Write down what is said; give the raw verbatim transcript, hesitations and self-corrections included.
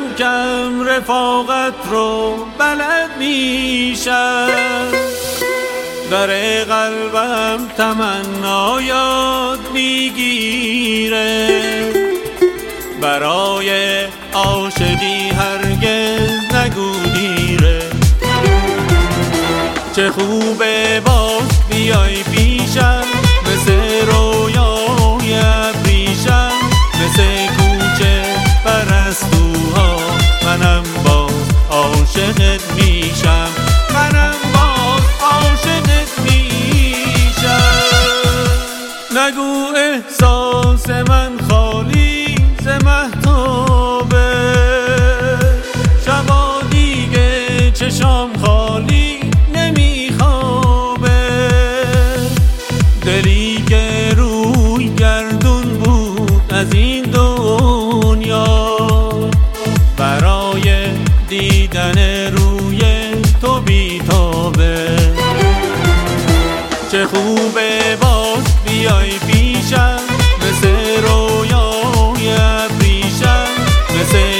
کم رفاقت رو بلد میشم، در قلبم تمنا یاد میگیره، برای عاشقی هرگز نگو دیره. چه خوبه باز بیای پیشم، مثل رویای ابریشم، مثل کوچه پرستوها منم باز عاشقت میشم، منم باز عاشقت میشم. نگو احساس من خالی ز مهتابه، شبا دیگه چشام خالی نمیخوابه، دلی که روی گردون بود از این دنیا، برای دیدن روی تو بیتابه. چه خوبه باز بیای پیشم، مثل رویای ابریشم، مثل